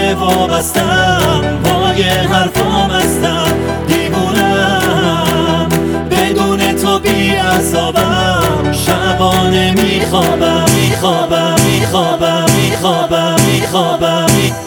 دیگه وابستم، پای حرفام هستم، دیوونم بدون تو بی عذابم، شبانه میخوابم میخوابم میخوابم میخوابم میخوابم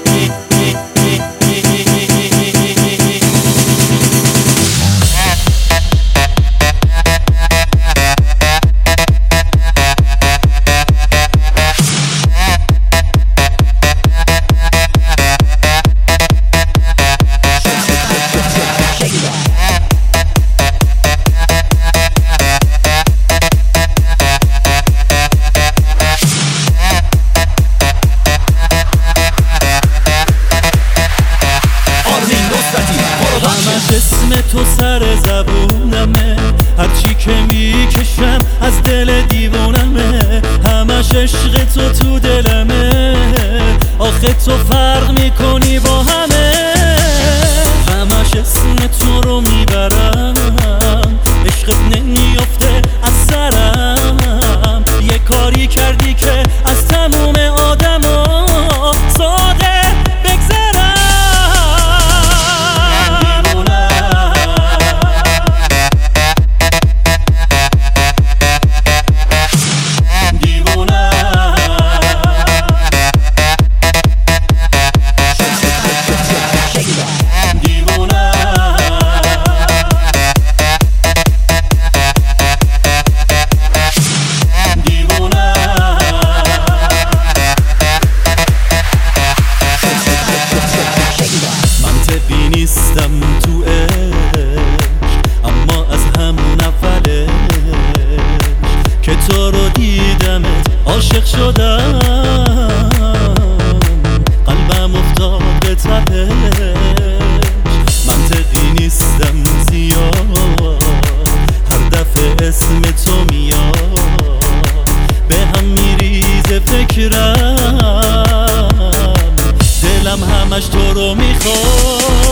اسم تو سر زبونمه، هرچی که میکشم از دل دیوونمه، همش عشق تو دلمه، آخه تو فرق میکنی با همه، همش اسم تو رو میبرم، عشقت نمیافته از سرم، یه کاری کردی که از تموم آدما ساده بگذرم. نیستم تو عشق، اما از همون اولش که تو رو دیدمت عاشق شدم، قلبم افتاد به تپش، منطقی نیستم زیاد، هر دفعه اسم تو میاد به هم میریزه فکرم، دلم همش تو رو میخواد.